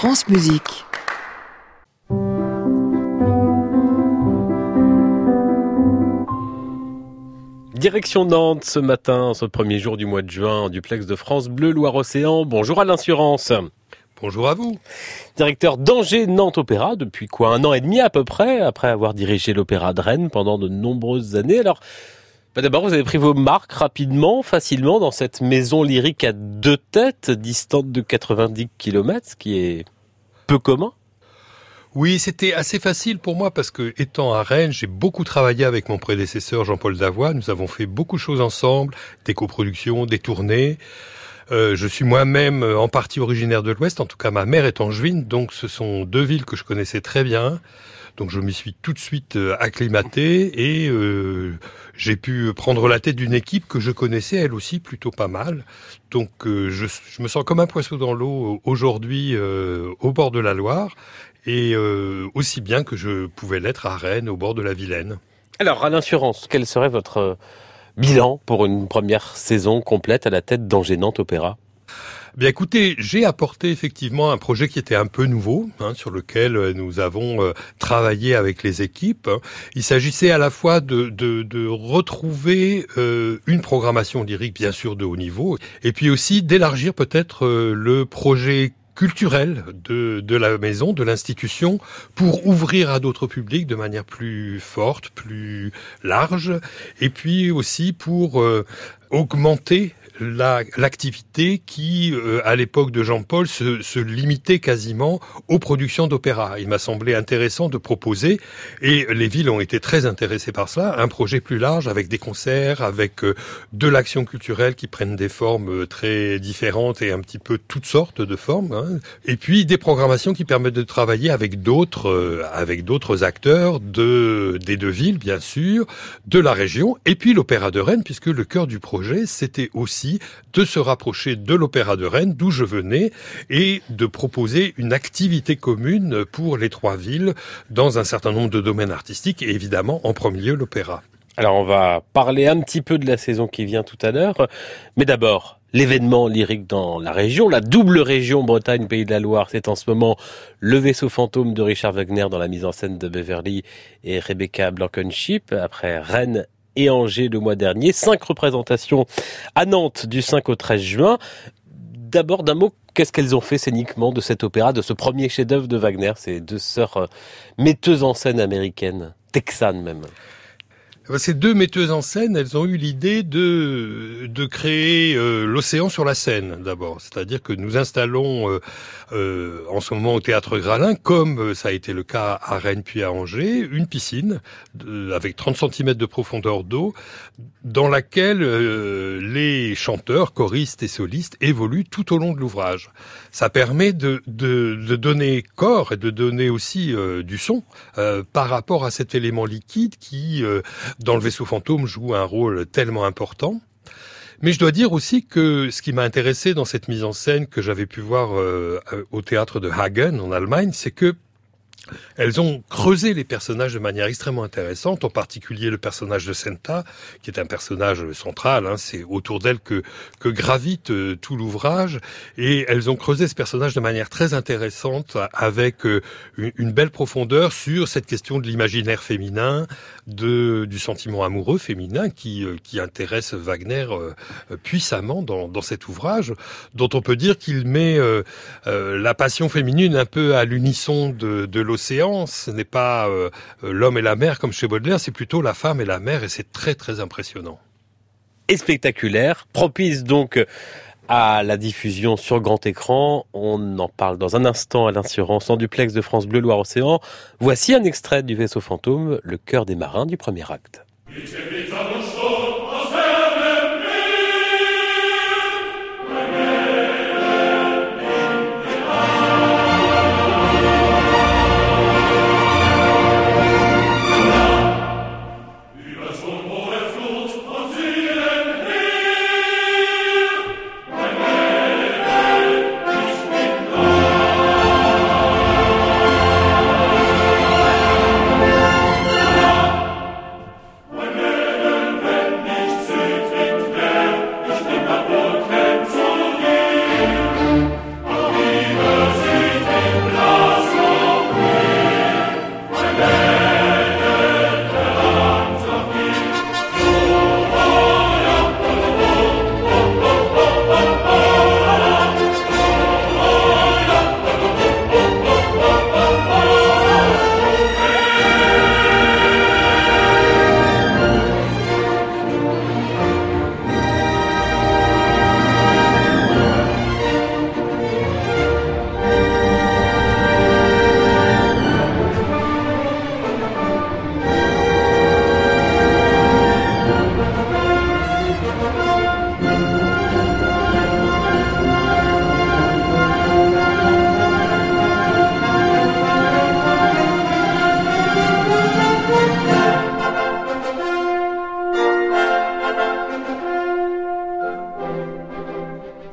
France Musique. Direction Nantes ce matin, ce premier jour du mois de juin, en duplex de France Bleu Loire-Océan. Bonjour Alain Surance. Bonjour à vous. Directeur d'Angers Nantes Opéra depuis 1 an et demi à peu près, après avoir dirigé l'Opéra de Rennes pendant de nombreuses années. Alors, d'abord, vous avez pris vos marques rapidement, facilement, dans cette maison lyrique à 2 têtes, distante de 90 km, ce qui est peu commun. Oui, c'était assez facile pour moi parce que, étant à Rennes, j'ai beaucoup travaillé avec mon prédécesseur Jean-Paul Davoie. Nous avons fait beaucoup de choses ensemble, des coproductions, des tournées. Je suis moi-même en partie originaire de l'Ouest, en tout cas ma mère est angevine, donc ce sont 2 villes que je connaissais très bien. Donc je m'y suis tout de suite acclimaté et j'ai pu prendre la tête d'une équipe que je connaissais elle aussi plutôt pas mal. Donc je me sens comme un poisson dans l'eau aujourd'hui au bord de la Loire et aussi bien que je pouvais l'être à Rennes au bord de la Vilaine. Alors Alain Surance, quel serait votre bilan pour une première saison complète à la tête d'Angers Nantes Opéra? Bien écoutez, j'ai apporté effectivement un projet qui était un peu nouveau, sur lequel nous avons travaillé avec les équipes. Il s'agissait à la fois de retrouver une programmation lyrique bien sûr de haut niveau, et puis aussi d'élargir peut-être le projet culturel de la maison, de l'institution, pour ouvrir à d'autres publics de manière plus forte, plus large, et puis aussi pour augmenter l'activité qui, à l'époque de Jean-Paul, se limitait quasiment aux productions d'opéra. Il m'a semblé intéressant de proposer, et les villes ont été très intéressées par cela, un projet plus large avec des concerts, avec de l'action culturelle qui prennent des formes très différentes et un petit peu toutes sortes de formes, et puis des programmations qui permettent de travailler avec d'autres acteurs des 2 villes, bien sûr, de la région, et puis l'Opéra de Rennes, puisque le cœur du projet, c'était aussi de se rapprocher de l'Opéra de Rennes, d'où je venais, et de proposer une activité commune pour les 3 villes dans un certain nombre de domaines artistiques, et évidemment, en premier lieu, l'opéra. Alors, on va parler un petit peu de la saison qui vient tout à l'heure, mais d'abord, l'événement lyrique dans la région, la double région Bretagne-Pays de la Loire, c'est en ce moment le vaisseau fantôme de Richard Wagner dans la mise en scène de Beverly et Rebecca Blankenship, après Rennes et Angers le mois dernier. 5 représentations à Nantes du 5 au 13 juin. D'abord, d'un mot, qu'est-ce qu'elles ont fait scéniquement de cet opéra, de ce premier chef-d'œuvre de Wagner, ces 2 sœurs metteuses en scène américaines, texanes même? Ces 2 metteuses en scène, elles ont eu l'idée de créer l'océan sur la Seine d'abord. C'est-à-dire que nous installons en ce moment au Théâtre Gralin, comme ça a été le cas à Rennes puis à Angers, une piscine avec 30 cm de profondeur d'eau dans laquelle les chanteurs, choristes et solistes évoluent tout au long de l'ouvrage. Ça permet de donner corps et de donner aussi du son par rapport à cet élément liquide qui dans le vaisseau fantôme joue un rôle tellement important. Mais je dois dire aussi que ce qui m'a intéressé dans cette mise en scène que j'avais pu voir au théâtre de Hagen en Allemagne, c'est que elles ont creusé les personnages de manière extrêmement intéressante, en particulier le personnage de Senta, qui est un personnage central, c'est autour d'elle que gravite tout l'ouvrage, et elles ont creusé ce personnage de manière très intéressante, avec une belle profondeur sur cette question de l'imaginaire féminin, du sentiment amoureux féminin qui intéresse Wagner puissamment dans cet ouvrage, dont on peut dire qu'il met la passion féminine un peu à l'unisson de l'océan. Ce n'est pas l'homme et la mer comme chez Baudelaire, c'est plutôt la femme et la mer, et c'est très très impressionnant. Et spectaculaire, propice donc à la diffusion sur grand écran. On en parle dans un instant à l'Insurance en duplex de France Bleu Loire-Océan. Voici un extrait du vaisseau fantôme, le cœur des marins du premier acte.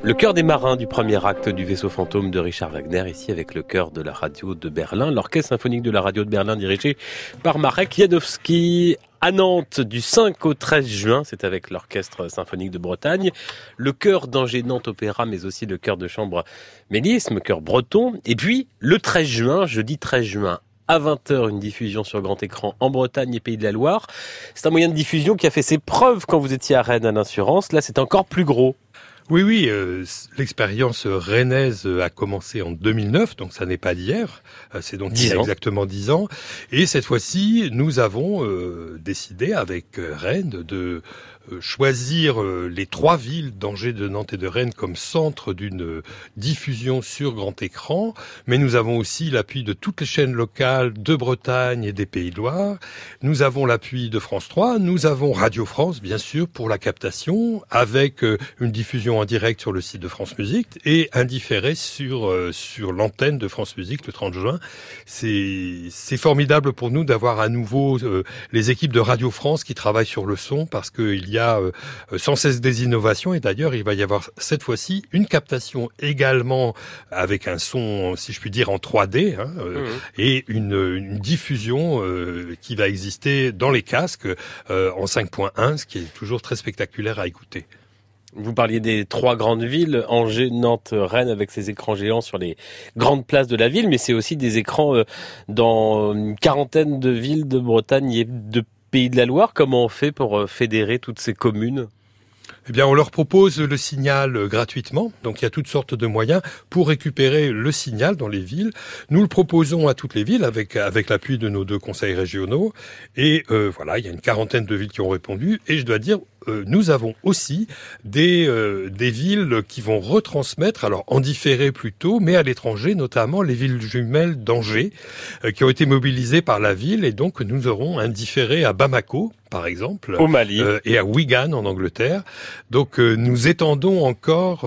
Le chœur des marins du premier acte du Vaisseau fantôme de Richard Wagner, ici avec le chœur de la radio de Berlin, l'orchestre symphonique de la radio de Berlin dirigé par Marek Janowski. À Nantes, du 5 au 13 juin, c'est avec l'orchestre symphonique de Bretagne, le chœur d'Angers Nantes Opéra, mais aussi le chœur de chambre Mélisme, chœur breton. Et puis, le 13 juin, jeudi 13 juin, à 20h, une diffusion sur grand écran en Bretagne et Pays de la Loire. C'est un moyen de diffusion qui a fait ses preuves quand vous étiez à Rennes à l'Assurance. Là, c'est encore plus gros. Oui, l'expérience rennaise a commencé en 2009, donc ça n'est pas d'hier, c'est donc il y a exactement 10 ans. Et cette fois-ci, nous avons décidé avec Rennes de choisir les 3 villes d'Angers, de Nantes et de Rennes comme centre d'une diffusion sur grand écran, mais nous avons aussi l'appui de toutes les chaînes locales de Bretagne et des Pays de Loire. Nous avons l'appui de France 3, nous avons Radio France bien sûr pour la captation, avec une diffusion en direct sur le site de France Musique et un différé sur l'antenne de France Musique le 30 juin. C'est formidable pour nous d'avoir à nouveau les équipes de Radio France qui travaillent sur le son, parce qu'il y a sans cesse des innovations, et d'ailleurs il va y avoir cette fois-ci une captation également avec un son, si je puis dire, en 3D et une diffusion qui va exister dans les casques en 5.1, ce qui est toujours très spectaculaire à écouter. Vous parliez des 3 grandes villes, Angers, Nantes, Rennes, avec ces écrans géants sur les grandes places de la ville, mais c'est aussi des écrans dans une quarantaine de villes de Bretagne et de Pays de la Loire. Comment on fait pour fédérer toutes ces communes ? Eh bien, on leur propose le signal gratuitement. Donc, il y a toutes sortes de moyens pour récupérer le signal dans les villes. Nous le proposons à toutes les villes avec l'appui de nos 2 conseils régionaux. Et voilà, il y a une quarantaine de villes qui ont répondu. Et je dois dire, nous avons aussi des villes qui vont retransmettre, alors en différé plutôt, mais à l'étranger, notamment les villes jumelles d'Angers, qui ont été mobilisées par la ville. Et donc, nous aurons un différé à Bamako, par exemple, au Mali, et à Wigan en Angleterre. Donc nous étendons encore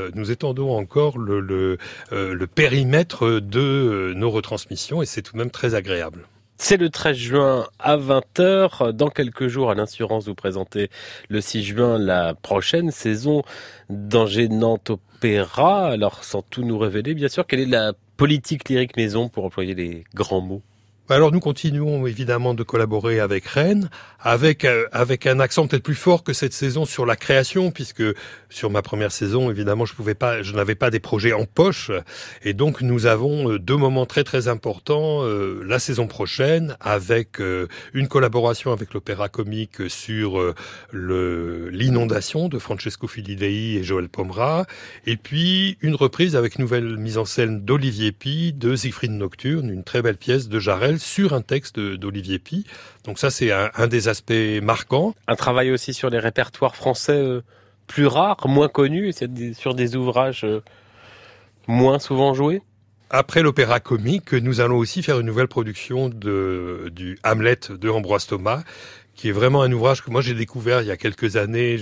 le périmètre de nos retransmissions, et c'est tout de même très agréable. C'est le 13 juin à 20h. Dans quelques jours, à l'Assurance, vous présentez le 6 juin la prochaine saison d'Angers Nantes Opéra. Alors, sans tout nous révéler, bien sûr, quelle est la politique lyrique maison, pour employer les grands mots ? Alors nous continuons évidemment de collaborer avec Rennes, avec un accent peut-être plus fort que cette saison sur la création, puisque sur ma première saison, évidemment, je n'avais pas des projets en poche, et donc nous avons 2 moments très très importants la saison prochaine, avec une collaboration avec l'Opéra Comique sur l'inondation de Francesco Filidei et Joël Pomera, et puis une reprise avec nouvelle mise en scène d'Olivier Py de Siegfried Nocturne, une très belle pièce de Jarel sur un texte d'Olivier Py. Donc ça, c'est un des aspects marquants. Un travail aussi sur les répertoires français plus rares, moins connus, sur des ouvrages moins souvent joués. Après l'Opéra Comique, nous allons aussi faire une nouvelle production du Hamlet de Ambroise Thomas, qui est vraiment un ouvrage que moi j'ai découvert il y a quelques années,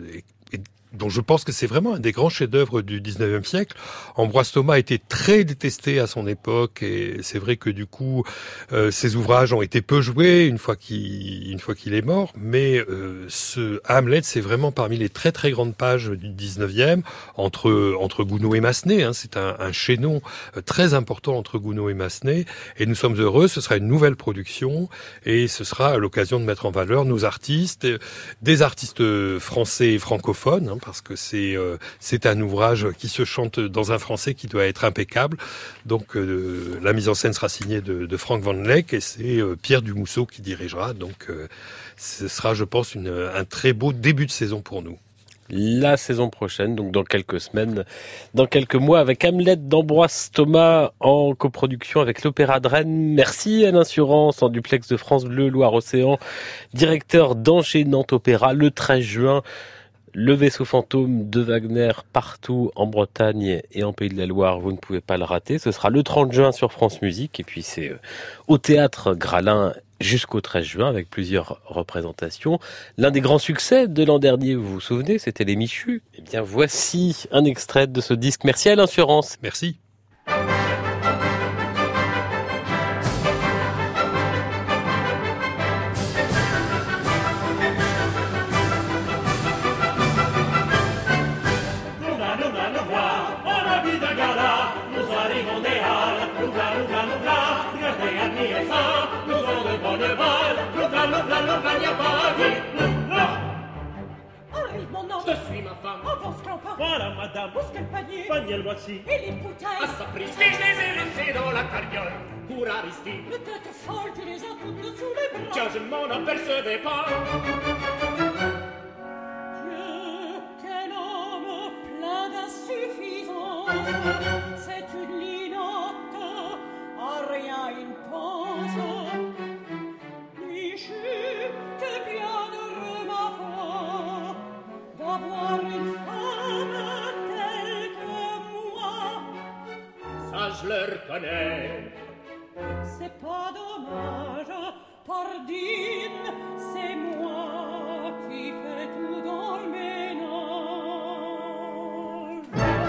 dont je pense que c'est vraiment un des grands chefs-d'œuvre du 19e siècle. Ambroise Thomas a été très détesté à son époque, et c'est vrai que du coup, ses ouvrages ont été peu joués une fois qu'il est mort, mais ce Hamlet, c'est vraiment parmi les très très grandes pages du 19e, entre Gounod et Massenet, c'est un chaînon très important entre Gounod et Massenet, et nous sommes heureux, ce sera une nouvelle production, et ce sera l'occasion de mettre en valeur nos artistes, des artistes français et francophones, parce que c'est un ouvrage qui se chante dans un français qui doit être impeccable. Donc la mise en scène sera signée de Frank Van Leck, et c'est Pierre Dumousseau qui dirigera. Donc ce sera, je pense, un très beau début de saison pour nous. La saison prochaine, donc dans quelques semaines, dans quelques mois, avec Hamlet d'Ambroise Thomas en coproduction avec l'Opéra de Rennes. Merci à l'Assurance, en duplex de France Bleu Loire-Océan, directeur d'Angers Nantes Opéra, le 13 juin. Le Vaisseau fantôme de Wagner partout en Bretagne et en Pays de la Loire, vous ne pouvez pas le rater. Ce sera le 30 juin sur France Musique, et puis c'est au Théâtre Gralin jusqu'au 13 juin avec plusieurs représentations. L'un des grands succès de l'an dernier, vous vous souvenez, c'était Les Michus. Eh bien voici un extrait de ce disque. Merci à l'Assurance. Merci. Arrive mon ange, Je suis ma femme. avance campagne. Voilà, madame. Où est-ce qu'elle panier? Panier, le voici. Et les bouteilles? À sa prise, je les ai laissées dans la carriole. Pour Aristide. Les têtes folles, tu les as toutes sous les bras. Tiens, je ne m'en apercevais pas. Dieu, quel homme plein d'insuffisance. C'est une linotte, à rien il pense. Michu, t'es bien heureux, ma foi, d'avoir une femme telle que moi. Ça, je le reconnais. C'est pas dommage, Pardine, c'est moi qui fais tout dans le ménage.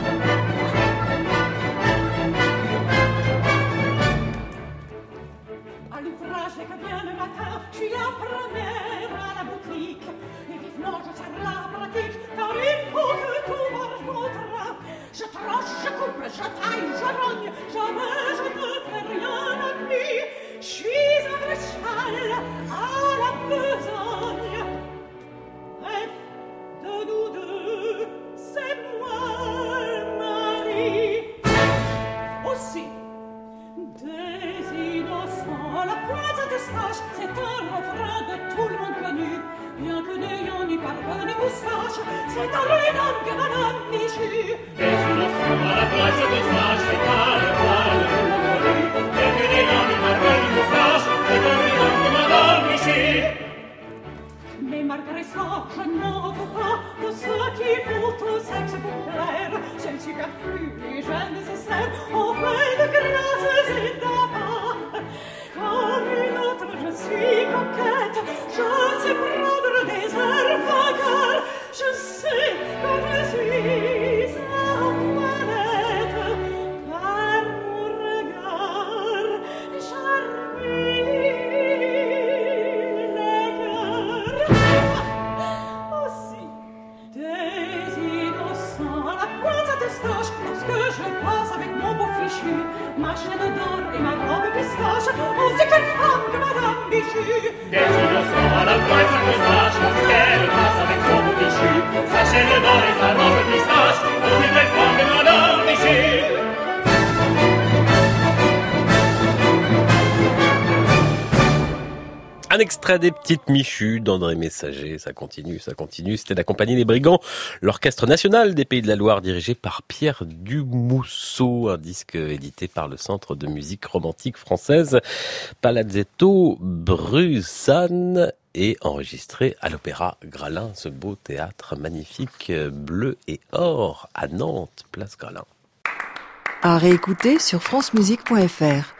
À l'ouvrage, dès que vient le matin, je suis la première à la boutique. Et vivement, je serre la pratique, car il faut que tout marche bon train. Je tranche, je coupe, je taille, je rogne, jamais je ne fais rien à nuit. Je suis un vrai cheval à la besogne. Bref, de nous deux, c'est moi le mari. Aussi, des innocents à la pointe de stache, c'est un refrain de tout le monde connu. Bien que n'ayant ni barbe ni moustache, c'est à lui d'homme que madame Michu. Des innocents à la place de stage, c'est à le voile de tout connu. Bien que n'ayant ni barbe ni moustache, c'est à lui d'homme que madame Michu. Mais malgré ça, je ne manque pas de ceux qui font au sexe pour plaire. C'est le superflu, les gènes nécessaires, en fait de grâces et d'abats. Comme une autre, je suis coquette, je sais prendre des airs vagueurs. Je sais que je suis en toilette, par mon regard j'arruine les cœurs. Aussi, des innocents à la pointe de stache, lorsque je passe avec mon beau fichu, ma chaîne d'or et ma robe pistache, aussi quelle femme que madame Bichu. Des innocents à la pointe de stage, lorsqu'elle passe avec son beau fichu. Sa chaîne d'or et sa robe pistache, aussi belle femme que madame Michu. Un extrait des Petites Michues d'André Messager, ça continue. C'était la compagnie Les Brigands, l'orchestre national des Pays de la Loire dirigé par Pierre Dumousseau, un disque édité par le Centre de musique romantique française Palazzetto Bruzane et enregistré à l'Opéra Gralin, ce beau théâtre magnifique bleu et or à Nantes, place Gralin. À réécouter sur francemusique.fr.